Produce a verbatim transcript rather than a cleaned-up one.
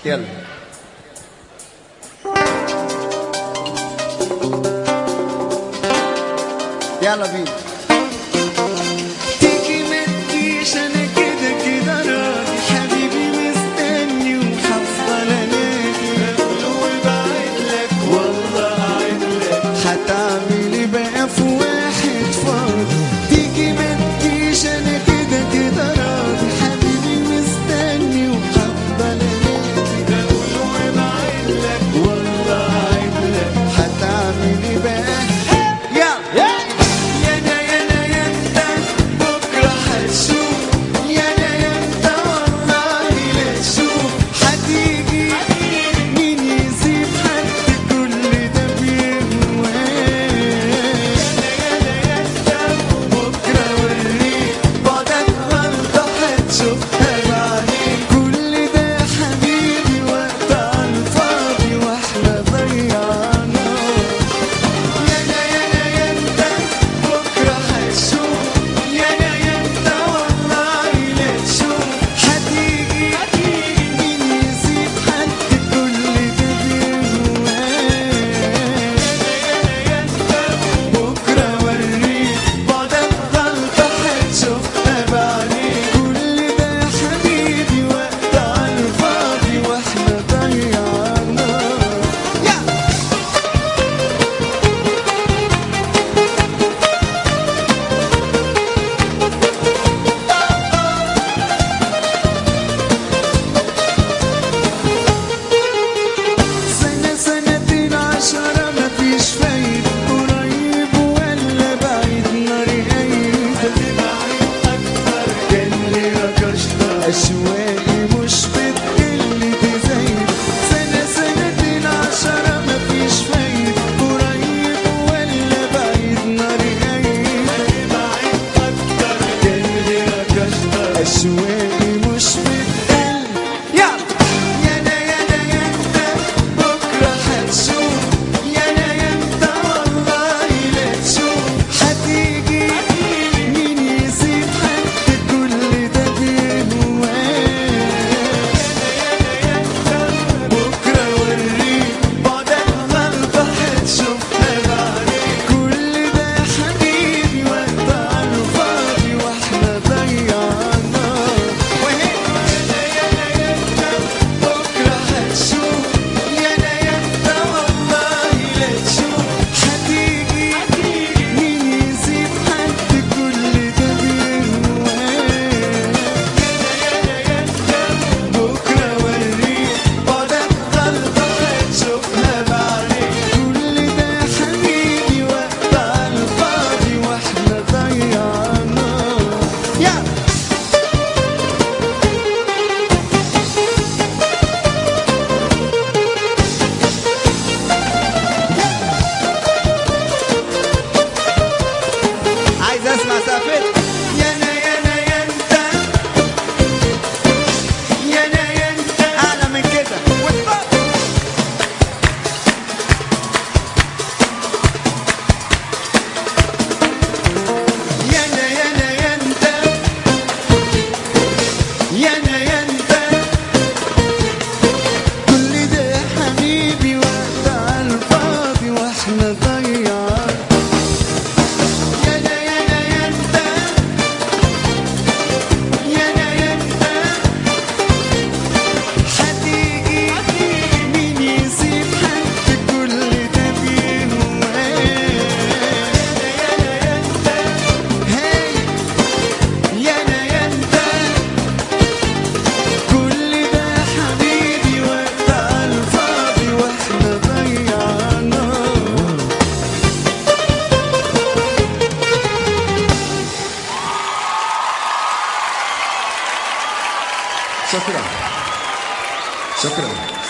يلا يلا بينا. تيجي ما تجيش انا كده كده راضي، حبيبي مستني وهفضل انادي، اقول وابعت لك والله اعد لك، هتعمل ايه بقى في واحد فاضي؟ تيجي ما تجيش انا كده كده راضي، حبيبي مستني وهفضل انادي، اقول وابعت لك والله اعد لك، هتعمل ايه بقى؟ أشواقي مش بتقل بزايد، سنة سنتين عشرة مفيش فايد، قريب ولا بعيد ناري قايد، بعيد أكتر كان غيرك أشطر، أشواقي مش بتقل. يلا يانا يانا يانا بكرة هتشوف، يانا يانا والله لا تشوف، هتيجي مين يسيب حد كل ده بيهواه. اسمع سافر يانا يانا ينتا، يانا ينتا اعلى من كده والطب. يانا يانا ينتا، يانا ينتا كل ده حبيبي وقت على الفاضي واحنا ضيعان. شكرا شكرا.